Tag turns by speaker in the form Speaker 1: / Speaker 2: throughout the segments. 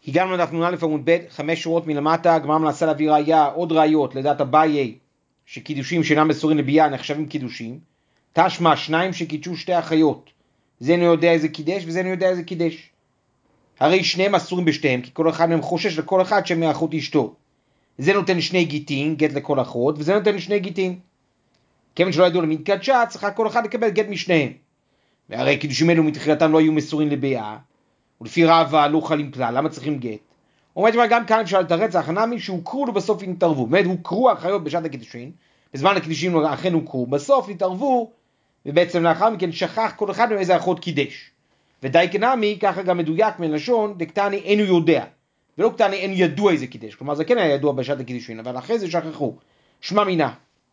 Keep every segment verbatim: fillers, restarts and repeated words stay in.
Speaker 1: הגענו לדף נ"א עמוד ב', חמש שורות מלמטה, הגמרא מנסה להביא ראיה, עוד ראיות לדעת אביי, שקידושים שאינם אסורים לביאה נחשבים קידושים. תשמע שניים שקידשו שתי אחיות, זה אני יודע איזה קידש וזה אני יודע איזה קידש. הרי שניהם אסורים בשתיהם, כי כל אחד מהם חושש לכל אחד שמאחות אשתו. זה נותן שני גיטין, גט לכל אחות, וזה נותן שני גיטין. כיוון שלא ידעו למי התקדשה, צריכה כל אחד לקבל גט משניהם. והרי קידושים אלו מתחילתם לא היו מסורים לביאה, ולפי רבא לא חלים כלל, למה צריכים גט? אומרת מה, גם כאן אפשר לתרץ ההכנמי שהוכרו לו בסוף נתערבו. באמת הוכרו האחיות בשעת הקידושין, בזמן הקידושין אכן הוכרו, בסוף נתערבו, ובעצם לאחר מכן שכח כל אחד מאיזה אחות קידש. ודי כנמי, ככה גם מדויק מלשון, דקטני אינו יודע, ולא קטני אין ידוע איזה קידש, כלומר זה כן היה ידוע בשעת הקידושין, אבל אחרי זה שכחו. שמע מינה.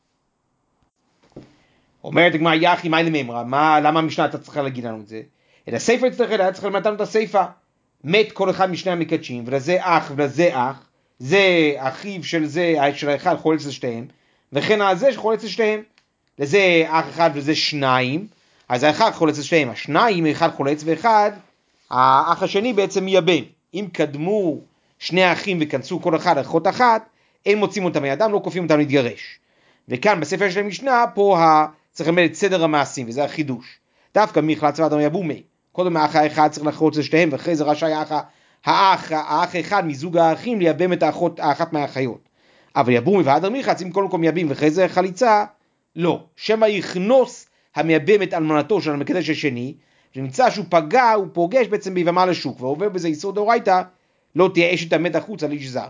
Speaker 1: אומרת הגמרא יחי מה לממרא, מה, למה המשנה אתה צריכה להגיד לנו את זה? את הספר צריך היה צריך למתן את הספר. מת כל אחד משני המקדשים, ולזה אח ולזה אח, זה אחיו של זה, של האחד חולץ לשתיהם, וכן הזה שחולץ לשתיהם. לזה אח אחד וזה שניים, אז האחד חולץ לשתיהם, השניים, אחד חולץ ואחד, האח השני בעצם מייבם. אם קדמו שני אחים וכנסו כל אחד אחות אחת, אין מוצאים אותם מידם, לא כופים אותם להתגרש. וכאן בספר של המשנה, פה צריך ללמד את סדר המעשים, וזה החידוש. דווקא מי חלץ ואדם יבומי. קודם האח האחד צריך לחרוץ לשתיהם, ואחרי זה רשאי האח, האח, האח אחד מזוג האחים לייבם את האחות, האחת מהאחיות. אבל יבומי והדר מיחץ, אם כל מקום מייבם ואחרי זה חליצה, לא. שמא יכנוס המייבם את אלמנתו של המקדש השני, ונמצא שהוא פגע, הוא פוגש בעצם ביבמה לשוק, ועובר בזה איסור דאורייתא, לא תהיה אשת המת החוץ על איש זר.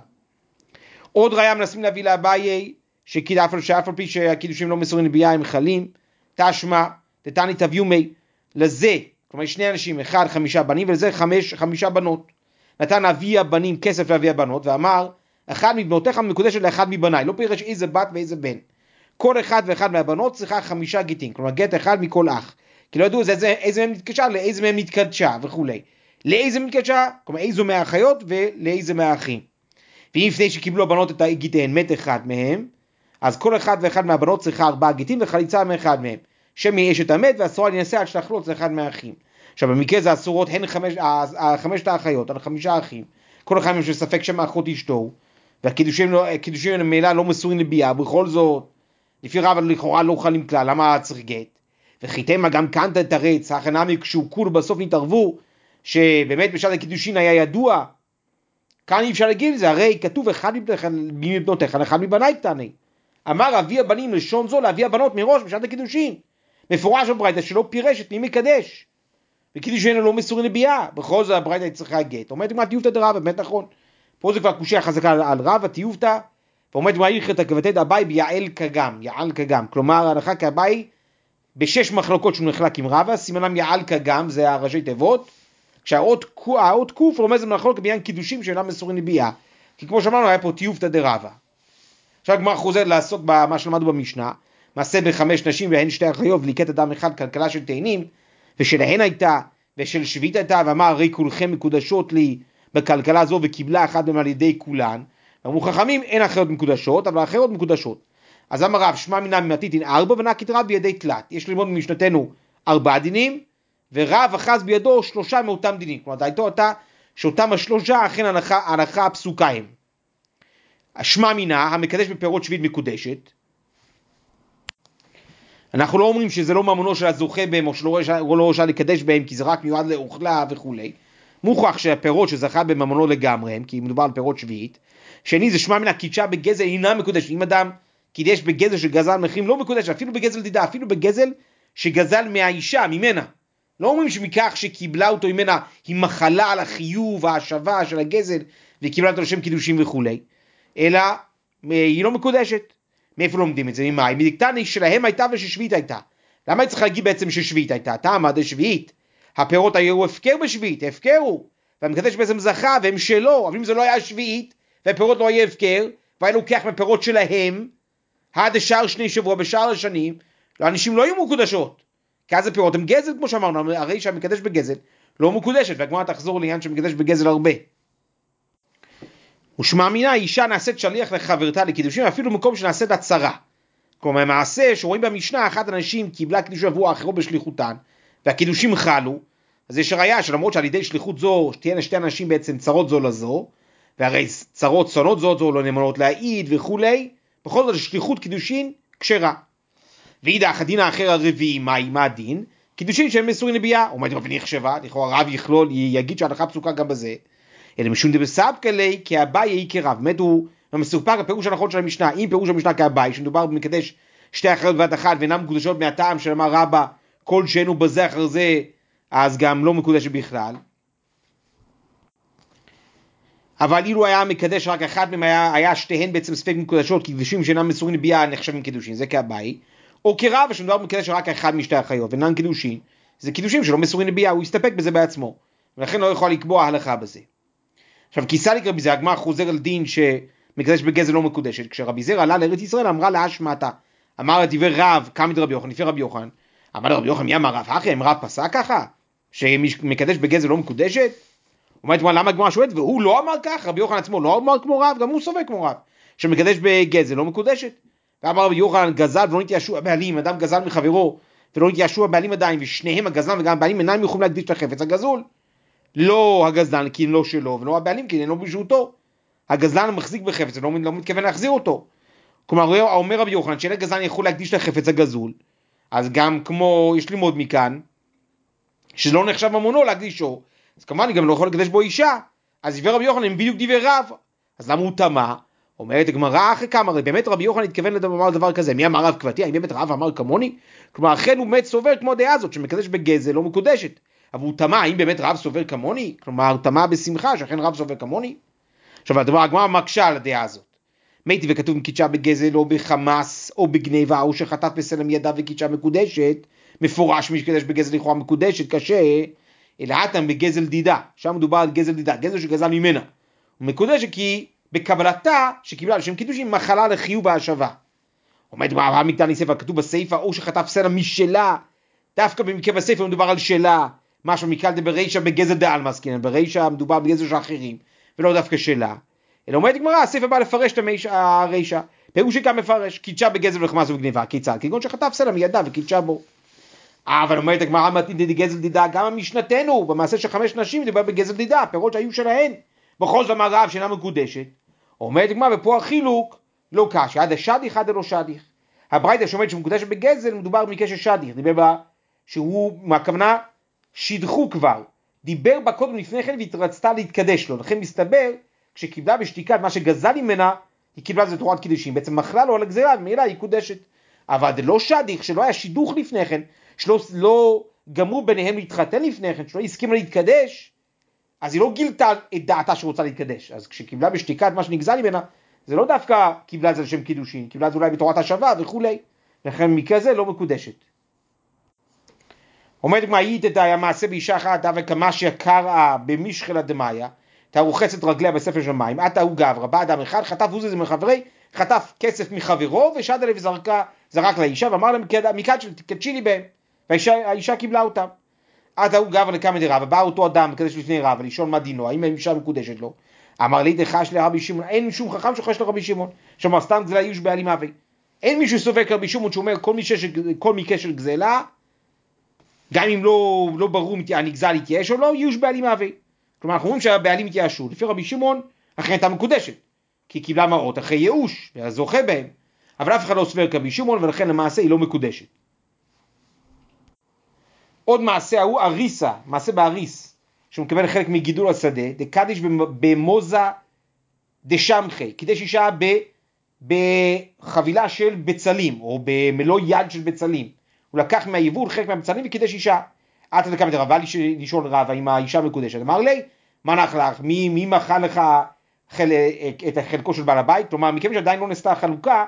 Speaker 1: עוד ראיה מנסים להביא לאביי, שאף על שאף על פי שהקידושים לא מסורים לביאה הם חלים, תשמע, תתני תביומי, לזה, כלומר שני אנשים, אחד חמישה בנים, ולזה חמש, חמישה בנות. נתן אבי הבנים כסף לאבי הבנות, ואמר, אחד מבנותיך מקודשת לאחד מבניי, לא פירש איזה בת ואיזה בן. כל אחד ואחד מהבנות צריכה חמישה גיטין, כלומר גט אחד מכל אח. כי לא ידעו איזה, איזה מהם נתקדשה, לאיזה מהם נתקדשה וכו'. לאיזה נתקדשה, כלומר איזו מהאחיות ולאיזה מהאחים. ואם לפני שקיבלו הבנות את הגיטיהן, מת אחד מהם, אז כל אחד ואחד מהבנות צריכה ארבעה גיטין וחליצה מאחד מהם. שמי אשת המת ואסורה להינשא עד שתחלוץ לאחד מהאחים. עכשיו במקרה זה אסורות הן חמש, חמשת האחיות, על חמישה אחים. כל אחד מהם שספק שם אחות אשתו, והקידושים למעלה לא מסורים לביאה, בכל זאת, לפי רב לכאורה לא חלים כלל, למה צריך גט? וחיתמה גם כאן תתרץ, ההכנמי כשהוכרו בסוף נתערבו, שבאמת בשעת הקידושין היה ידוע, כאן אי אפשר להגיד את זה, הרי כתוב אחד מבנותיך, אחד מבניי קטני. אמר אבי הבנים לשון זו לאבי הבנות מראש בשעת הקידושין. מפורש בברייתא שלא פירש את מי מקדש. וקידושין לא מסורים לביאה, בכל זאת הברייתא צריכה גט. אומרת מה תיובתא דרבא, באמת נכון. פה זה כבר קושיה חזקה על, על רבא, תיובתא, ואומרת מה הלכתא כבתת אביי ביעל כגם, יעל כגם. כלומר ההלכה כאביי בשש מחלוקות שהוא נחלק עם רבא, סימנם יעל כגם, זה הראשי תיבות. כשהאות קוף רומז למחלוקת בעניין קידושים שאינם מסורים לביאה. כי כמו שאמרנו היה פה תיובתא דרבא. עכשיו הגמרא חוזרת לעסוק במה שלמדנו במשנה, מעשה בחמש נשים והן שתי אחיות וליקט אדם אחד כלכלה של תאנים, ושלהן הייתה ושל שביעית הייתה, ואמר הרי כולכם מקודשות לי בכלכלה זו, וקיבלה אחת מהם על ידי כולן. ואמרו חכמים אין אחיות מקודשות אבל אחרות מקודשות. אז אמר רב שמע מינא ממתיתין ארבע ונקית רב בידי תלת. יש ללמוד במשנתנו ארבעה דינים, ורב אחז בידו שלושה מאותם דינים. כלומר דעתו אותה שאותם השלושה אכן הנחה, הנחה הפסוקה הם. השמע מינה, המקדש בפירות שביעית מקודשת. אנחנו לא אומרים שזה לא ממונו של הזוכה בהם, או שלא לא רשאי לקדש בהם, כי זה רק מיועד לאוכלה וכו'. מוכח שהפירות שזכה בממונו לגמרי הם, כי מדובר על פירות שביעית. שני זה שמע מינה, קידשה בגזל אינה מקודשת. אם אדם קידש בגזל שגזל מחירים לא מקודשת, אפילו בגזל דידה, אפילו בגזל שגזל מהאישה, ממנה. לא אומרים שמכך שקיבלה אותו ממנה, היא מחלה על החיוב, ההשבה של הגזל, וקיבלה אותו לשם קידושים וכו'. אלא היא לא מקודשת. מאיפה לומדים את זה? ממאי? מדקתני שלהם הייתה וששביעית הייתה. למה צריך להגיד בעצם ששביעית הייתה? טעמה דשביעית. הפירות היו הפקר בשביעית, הפקרו. והמקדש בעצם זכה והם שלו, אבל אם זה לא היה שביעית, והפירות לא היה הפקר, והיה לוקח מפירות שלהם, עד השאר שני שבוע בשאר השנים, האנשים לא היו מקודשות. כי אז הפירות הם גזל כמו שאמרנו, הרי שהמקדש בגזל לא מקודשת, והגמרא תחזור לעניין שמקדש בגזל הרבה. ושמע מינה, אישה נעשית שליח לחברתה לקידושים, אפילו במקום שנעשית הצרה. כלומר, מעשה שרואים במשנה, אחת אנשים קיבלה קידוש עבור האחרות בשליחותן, והקידושים חלו, אז יש ראיה שלמרות שעל ידי שליחות זו, תהיינה שתי אנשים בעצם צרות זו לזו, והרי צרות צונות זו זו לא נאמנות להעיד וכולי, בכל זאת שליחות קידושין כשרה. ואידך הדין האחר הרביעי, מהי, מה הדין? קידושין שהם מסורים לביאה, אומרת רב נחשבה, לכאורה רב יכלול, יגיד שההלכה פסוקה גם בזה, אלא משום דבסבקא ליה כאביי היא כרב, באמת הוא מסופק הפירוש הנכון של המשנה, אם פירוש המשנה כאביי, שמדובר במקדש שתי אחרות בבת אחת, ואינם מקודשות מהטעם של אמר רבא, כל שאינו בזה אחר זה, אז גם לא מקודשת בכלל. אבל אילו היה מקדש רק אחד מהם, היה, היה שתיהן בעצם ספק מקודשות, כי קידושים שאינם מסורים לביאה נחשבים קידושין, זה כאביי. או כרב, שמדובר במקדש רק אחד משתי החיות, ואינם קידושין, זה קידושים שלא מסורים לביאה, הוא יסתפק בזה בעצמו, ולכן לא יכול לקבוע הלכה בזה. עכשיו, כיסליק רבי זרע, הגמרא חוזר על דין שמקדש בגזל לא מקודשת, כשרבי זרע עלה לארץ ישראל, אמרה להשמטה, אמר דברי רב, קם דרבי יוחנן, לפי רבי יוחנן, אמר לרבי יוחנן, מי אמר רב? אחי, אם רב פסק ככה, שמקדש בגזל לא מקודשת? אומרת, למה הגמרא שואלת? והוא לא אמר כך, רבי יוחנן עצמו לא אמר כמו רב, גם הוא סובר כמו רב, שמקדש בגזל לא מקודשת. ואמר רבי יוחנן, גזל ולא נתייאשו הבעלים, אדם גזל מחברו, ולא נתייאשו הבעלים עדיין, ושניהם הגזלן וגם הבעלים אינם יכולים להקדיש את החפץ הגזול. לא הגזלן כי לא שלו, ולא הבעלים כי אינו ברשותו. הגזלן מחזיק בחפץ, ולא לא מתכוון להחזיר אותו. כלומר, אומר רבי יוחנן, שאין הגזלן יכול להקדיש לחפץ הגזול, אז גם כמו, יש ללמוד מכאן, שלא נחשב ממונו להקדישו, אז כמובן אני גם לא יכול לקדש בו אישה, אז דבר רבי יוחנן הם בדיוק דברי רב, אז למה הוא תמה? אומרת הגמרא אחרי כמה, הרי באמת רבי יוחנן התכוון לומר דבר כזה, מי אמר רב כבתי, האם באמת רב אמר כמוני? כלומר, אכן הוא באמת סובר כמו דעה הזאת, שמקדש בגזל לא מקודשת, אבל הוא תמה, האם באמת רב סובר כמוני? כלומר, הוא תמה בשמחה, שאכן רב סובר כמוני? עכשיו, הדבר, הגמרא מקשה על הדעה הזאת. מתי וכתוב קידשה בגזל או בחמאס או בגניבה, או שחטף בסלם ידיו וקידשה מקודשת, מפורש מי שקדש בגזל לכאורה מקודשת, קשה, אלא אתם בגזל דידה, שם מדובר על גזל דידה, גזל שגזל ממנה. הוא מקודשת כי בקבלתה שקיבלה לשם קידוש היא מחלה לחיוב ההשבה. עומד ברב מגדל ניספה, כתוב בסייפה, או שחטף סלע משלה, דווקא במקרה בסייפה מדובר על שלה, משהו מקל דברישה בגזל דעל מסכין, ברישה מדובר בגזל של אחרים, ולא דווקא שלה. אלא עומד גמרא, הסייפה בא לפרש את הרישה, פירוש שגם מפרש, קידשה בגזל וחמאס ובגניבה, כיצד? כגון שחטף סלע מידיו וקידשה בו. אבל אומרת הגמרא, מתאים גזל דידה, גם המשנתנו, במעשה של חמש נשים, מדובר בגזל דידה, פירות שהיו שלהן, בכל זאת אמר רב שאינה מקודשת. אומרת הגמרא, ופה החילוק, לא קשה, עד השדיך עד הלא שדיך. הברייתא שאומרת שמקודשת בגזל, מדובר במקרה של שדיך, דיבר בה, שהוא, מהכוונה, שידחו כבר, דיבר בה קודם לפני כן, והתרצתה להתקדש לו, לכן מסתבר, כשקיבלה בשתיקת מה שגזל ממנה, היא קיבלה זה תורת קידושין, בעצם מחלה לו על הגזירה, ומילא היא קודשת. אבל זה לא שדיך, שלא היה שידוך לפני כן, שלא לא גמרו ביניהם להתחתן לפני כן, שלא הסכימה להתקדש, אז היא לא גילתה את דעתה שרוצה להתקדש. אז כשקיבלה בשתיקת מה שנגזל ממנה, זה לא דווקא קיבלה את זה לשם קידושין, קיבלה את זה אולי בתורת השווה וכולי, לכן מקרה זה לא מקודשת. אומרת מה היית את המעשה באישה אחת, וכמה שקראה במשחלה דמאיה, תרוחצת רגליה בספר של מים, עתה הוא גברא, בא אדם אחד, חטף עוזי זה מחברי, חטף כסף מחברו, ושד עליו וזרקה, זרק לאישה, ואמר להם, מקד של תקדשי לי בהם, והאישה קיבלה אותם. עתה הוא גברא לקמא דרבא, בא אותו אדם, מקדש לפני רבא, לשאול מה דינו, האם האישה מקודשת לו, אמר לי, דחש לרבי שמעון, אין שום חכם שחש לרבי שמעון, שאומר סתם גזלה איוש בעלים אבי, אין מישהו סובק רבי שמעון שאומר כל מקרה של גזלה, גם אם לא, לא ברור הנגזל יתייאש או לא, איוש בעלים אבי. כלומר, אנחנו אומרים שהבעלים התייאשו, לפי רבי שמעון, אחרי הייתה מקודשת, כי היא קיבלה מראות אחרי ייאוש, והזוכה בהם, אבל אף אחד לא סובר כרבי שמעון, ולכן למעשה היא לא מקודשת. עוד מעשה הוא אריסה, מעשה באריס, שמקבל חלק מגידול השדה, דקדיש במוזה דשמחי, קידש אישה בחבילה של בצלים, או במלוא יד של בצלים, הוא לקח מהיבול חלק מהבצלים וקידש אישה, עתה לקמא דרבא, לשאול רבא אם האישה מקודשת, אמר לי, מה נח לך, מי, מי מחל לך חל, את חלקו של בעל הבית, כלומר, מכיוון שעדיין לא נעשתה החלוקה,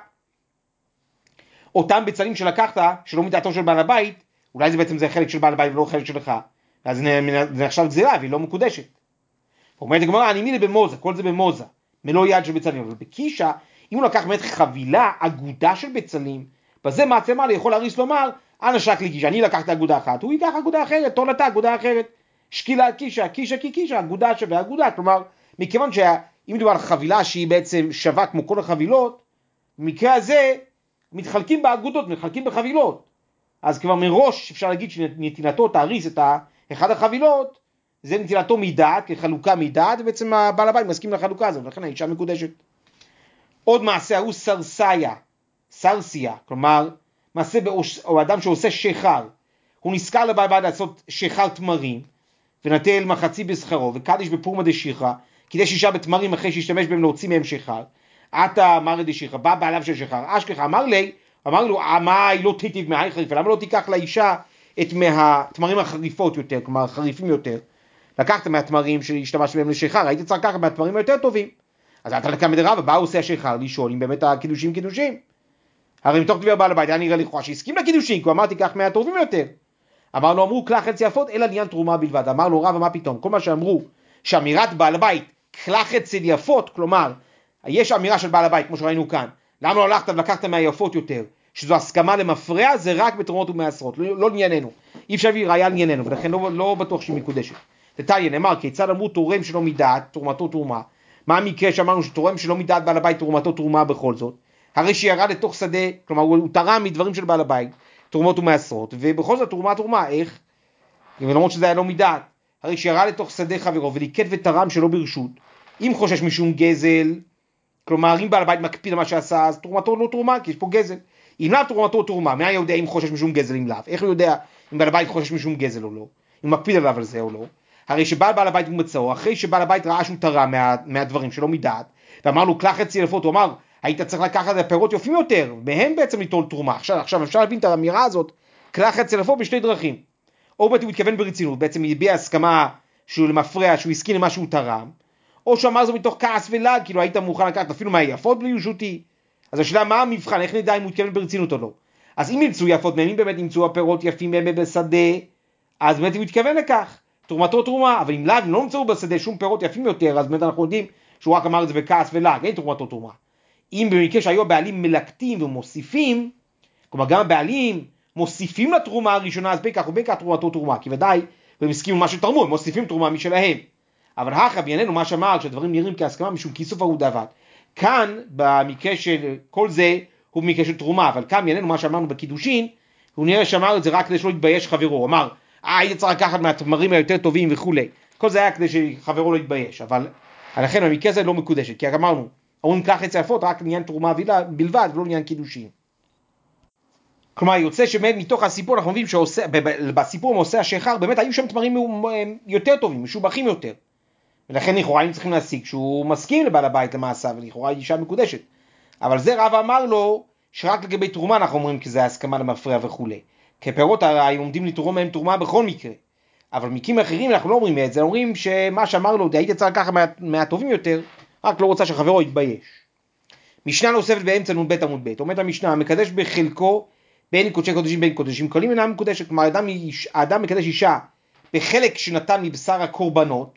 Speaker 1: אותם בצלים שלקחת, שלא מדעתו של בעל הבית, אולי זה בעצם זה חלק של בעל הבית ולא חלק שלך, אז זה נחשב גזירה והיא לא מקודשת. אומרת הגמרא, אני מילי במוזה, כל זה במוזה, מלוא יד של בצלים, אבל בקישה, אם הוא לקח באמת חבילה, אגודה של בצלים, בזה מעצה מה לי יכול להריס לומר, אנא שק לי קישה, אני לקחת אגודה אחת, הוא ייקח אגודה אחרת, תולתה אגודה אחרת, שקילה קישה, קישה כי קישה, אגודה שווה אגודה, כלומר, מכיוון שאם מדובר על חבילה שהיא בעצם שווה כמו כל החבילות, במקרה הזה מתחלקים באגודות, מתחלקים בחבילות, אז כבר מראש אפשר להגיד שנתינתו תאריס את אחד החבילות, זה נטילתו מדעת, כחלוקה מדעת, ובעצם הבעל הבית מסכים לחלוקה הזאת, ולכן האישה מקודשת. עוד מעשה הוא סרסיה, סרסיה, כלומר, מעשה באוש, או אדם שעושה שחר, הוא נזכר לבעל הבית לעשות שחר תמרים, ונטל מחצי בשכרו, וקדיש בפורמה דשיחה, קידש אישה בתמרים אחרי שהשתמש בהם להוציא מהם שחר, עתה אמר דשיחה, בא בעליו של שחר, אשכח אמר לי, אמר לו, מה היא לא תיטיב מהי חריפה, למה לא תיקח לאישה את מהתמרים החריפות יותר, כלומר חריפים יותר, לקחת מהתמרים שהשתמש בהם לשחר, היית צריך לקחת מהתמרים היותר טובים, אז אתה לקם מדרבה, בא עושה השחר לשאול אם באמת הקידושים קידושים, הרי מתוך דבר בעל הבית, היה נראה לכאורה שהסכים לקידושים, כי הוא אמר תיקח מהטובים יותר, אמר לו, אמרו, כלה חצי יפות, אלא לעניין תרומה בלבד. אמר לו, רב, מה פתאום? כל מה שאמרו, שאמירת בעל הבית, כלה חצי יפות, כלומר, יש אמירה של בעל הבית, כמו שראינו כאן, למה לא הלכת ולקחת מהיפות יותר, שזו הסכמה למפרע, זה רק בתרומות ומעשרות, לא, לא ענייננו. אי אפשר להביא ראיה לענייננו, ולכן לא, לא בטוח שהיא מקודשת. תתאי, נאמר, כיצד אמרו תורם שלא מדעת, תרומתו תרומה. מה המקרה שאמרנו שתורם שלא מדעת בעל הבית, תרומתו תרומה בכל זאת? הרי שירד לתוך שדה, כלומר, הוא תרם מדברים של בעל הבית, תרומות ומעשרות, ובכל זאת תרומה תרומה, איך? למרות שזה היה לא מדעת, הרי שירה לתוך שדה חברו וליקט ותרם שלא ברשות, אם חושש משום גזל, כלומר אם בעל הבית מקפיד על מה שעשה, אז תרומתו לא תרומה, כי יש פה גזל. אם לאו תרומתו תרומה, מה יודע אם חושש משום גזל אם לאו? איך הוא יודע אם בעל הבית חושש משום גזל או לא? אם מקפיד עליו על זה או לא? הרי שבעל בעל הבית הוא מצאו, אחרי שבעל הבית ראה שהוא תרם מה, מהדברים שלא מדעת, ואמר לו קלח חצי אלפות, הוא אמר, היית צריך לקחת פירות יפים יותר, מהם בעצם ליטול תרומה. עכשיו, עכשיו אפשר להבין את האמירה הזאת, קלח חצי אלפות בשתי דרכים. או בעצם הוא התכוון ברצינות, בעצם הביע הסכמה שהוא למפרע, שהוא הסכים למה שהוא תרם, או שאמר זו מתוך כעס ולעג, כאילו היית מוכן לקחת אפילו מהיפות בלי רשותי. אז השאלה מה המבחן, איך נדע אם הוא התכוון ברצינות או לא. אז אם ימצאו יפות מהם, אם באמת ימצאו הפירות יפים מהם בשדה, אז באמת הוא התכוון לכך, תרומתו תרומה, אבל אם לאו, אם לא ימצאו בשדה שום פירות יפים יותר, אז באמת אנחנו יודעים שהוא רק אמר את זה בכעס ולעג, אין תרומתו תרומה. אם במקרה שהיו הבעלים מלקטים ומוסיפים, כלומר גם הבעלים מוסיפים לתרומה הראשונה, אז בין כך ובין כך תרומתו תרומה, כי ודאי, והם הסכימו מה שתרמו, הם מוסיפים תרומה משלהם. אבל הכא בענייננו מה שאמר, שהדברים נראים כהסכמה משום כיסוף ארוד דווקא. כאן, במקרה של כל זה, הוא במקרה של תרומה, אבל כאן בענייננו מה שאמרנו בקידושין, הוא נראה שאמר את זה רק כדי שלא יתבייש חברו, הוא אמר, אה, היית צריך לקחת מהתמרים היותר טובים וכו'. כל זה היה כדי שחברו לא יתבייש, אבל לכן המקרה הזה לא מקודשת, כי אמרנו, אומרים כך חצי יפות רק לעניין תרומה בלבד, ולא לעניין קידושין. כלומר, יוצא שבאמת מתוך הסיפור אנחנו מבינים שבסיפור עם עושה השחר, באמת היו שם תמרים יותר טובים, משובחים יותר. ולכן לכאורה היינו צריכים להסיק שהוא מסכים לבעל הבית למעשה, ולכאורה אישה מקודשת. אבל זה רב אמר לו, שרק לגבי תרומה אנחנו אומרים כי זה הסכמה למפרע וכו'. כפירות הרי עומדים לתרום מהם תרומה בכל מקרה. אבל במקרים אחרים אנחנו לא אומרים את זה, אומרים שמה שאמר לו, היית צריך ככה מה, מהטובים יותר, רק לא רוצה שחברו יתבייש. משנה נוספת באמצע נון בית עמוד בית, אומרת המשנה, מקדש בחלקו בין קודשי קודשים בין קודשים קלים אינם מקודשת, כלומר האדם, האדם מקדש אישה בחלק שנתן מבשר הקורבנות,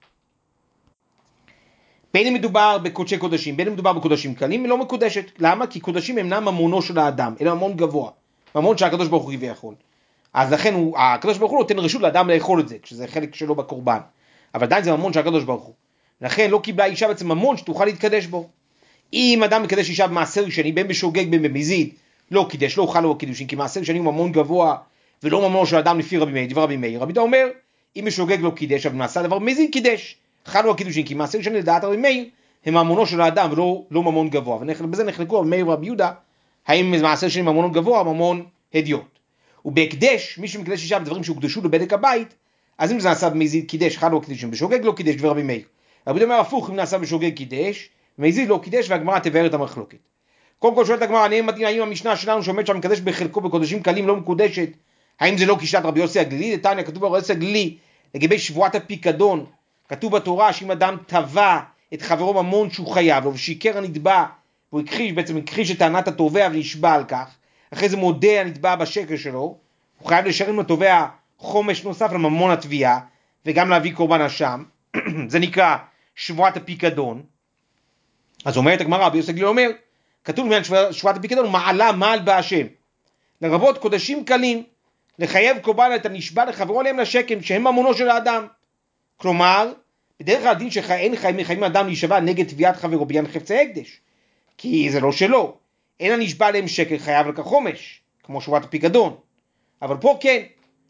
Speaker 1: בין אם מדובר בקודשי קודשים, בין אם מדובר בקודשים קלים, היא לא מקודשת. למה? כי קודשים אינם ממונו של האדם, אלא ממון גבוה, ממון שהקדוש ברוך הוא הביא יכול. אז לכן הוא, הקדוש ברוך הוא נותן רשות לאדם לאכול את זה, כשזה חלק שלו בקורבן. אבל עדיין זה ממון של הקדוש ברוך הוא. לכן לא קיבלה אישה בעצם ממון שתוכל להתקדש בו. אם אדם מקדש אישה במעשר שני, בין בשוגג בין במזיד, לא קידש, לא אוכל לו קידושין, כי מעשר שני הוא ממון גבוה, ולא ממון של אדם לפי רבי מאיר, דבר רבי מאיר. רבי דה אומר, אם בשוגג לא קידש, אבל מעשה דבר מזיד קידש, חלו הקידושין, כי מעשר שני לדעת רבי מאיר, הם ממונו של האדם ולא לא ממון גבוה. ובזה נחלקו רבי מאיר ורבי יהודה, האם מעשר שני ממון גבוה או ממון הדיוט. ובהקדש, מי שמקדש אישה בדברים שהוקדשו לבדק הבית, אז אם זה נעשה במזיד קידש, חלו הקידושין, בשוגג לא קידש, דבר רבי מאיר. רבי דה אומר הפוך, אם נעשה בשוגג קידש, מזיד לא קידש, והגמרא תבאר את המחלוקת. קודם כל שואלת הגמרא, אני מדין האם המשנה שלנו שעומד שם מקדש בחלקו בקודשים קלים לא מקודשת, האם זה לא כשיטת רבי יוסי הגלילי? דתניא, כתוב ברבי יוסי הגלילי לגבי שבועת הפיקדון, כתוב בתורה שאם אדם תבע את חברו ממון שהוא חייב לו ושיקר הנתבע, והוא הכחיש, בעצם הכחיש את טענת התובע ונשבע על כך, אחרי זה מודה הנתבע בשקר שלו, הוא חייב לשלם לתובע חומש נוסף לממון התביעה וגם להביא קורבן אשם. זה נקרא שבועת הפיקדון. אז אומרת הגמרא, רבי יוסי הגלילי אומר, כתוב בעניין שבועת הפיקדון, מעלה מעל בהשם, לרבות קודשים קלים, לחייב קורבן את הנשבע לחברו עליהם לשקם, שהם ממונו של האדם. כלומר, בדרך כלל דין שאין חייבים אדם להישבע נגד תביעת חברו בעניין חפצי הקדש, כי זה לא שלו. אין הנשבע עליהם שקר חייב לכך חומש, כמו שבועת הפיקדון. אבל פה כן,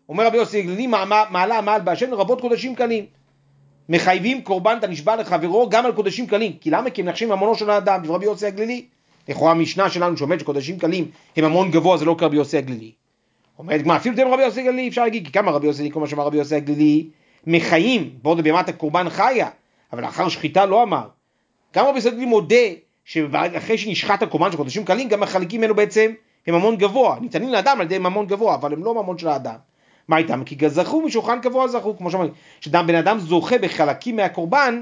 Speaker 1: אומר רבי יוסי הגלילי, מעלה מעל בהשם לרבות קודשים קלים. מחייבים קורבן את הנשבע לחברו גם על קודשים קלים. כי למה? כי הם נחשים ממונו של האדם. זה רבי יוסי הגלילי. לכאורה המשנה שלנו שאומרת שקודשים קלים הם ממון גבוה, זה לא כרבי יוסי הגלילי. אומרת, מה, אפילו תם רבי יוסי הגלילי, אפשר להגיד, כי כמה רבי יוסי, כמו שאמר רבי יוסי הגלילי, מחיים, בעוד בהמת הקורבן חיה, אבל לאחר שחיטה לא אמר. גם רבי יוסי הגלילי מודה, שאחרי שנשחט הקורבן של קודשים קלים, גם החלקים האלו בעצם הם ממון גבוה. ניתנים לאדם על ידי ממון גבוה, אבל הם לא ממון של האדם. מה איתם? כי זכו משולחן גבוה זכו, כמו שאומרים, שדם בן אדם זוכה בחלקים מהקורבן,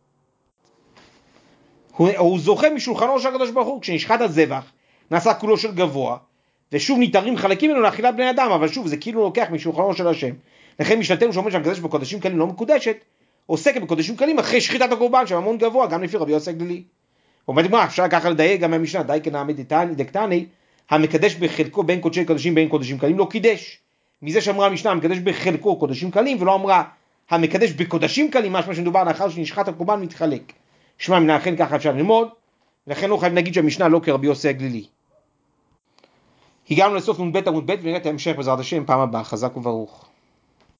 Speaker 1: הוא, הוא זוכה משולחנו של הקדוש ברוך הוא, כשנשחט הזבח, נעשה כולו של גבוה, ושוב ניתרים חלקים ממנו לאכילת בני אדם, אבל שוב זה כאילו לוקח משולחנו של השם. לכן משנתנו שאומר שהמקדש בקודשים קלים לא מקודשת, עוסקת בקודשים קלים אחרי שחיטת הקורבן של ממון גבוה, גם לפי רבי יוסי הגלילי. אומרת מה, אפשר ככה לדייק גם מהמשנה, די כנעמד דקטני, המקדש בחלקו בין קודשי קודשים בין קודשים קלים לא קידש. מזה שאמרה המשנה, המקדש בחלקו קודשים קלים, ולא אמרה המקדש בקודשים קלים, משמע שמדובר לאחר שנשחט הקורבן מתחלק. שמע, מן האכן ככה אפשר ללמוד, לכן לא חייב להגיד שהמשנה לא כרבי יוסי הגלילי. הגענו לסוף נ"ב עמוד ב' ונראה את ההמשך בעזרת השם פעם הבאה. חזק וברוך.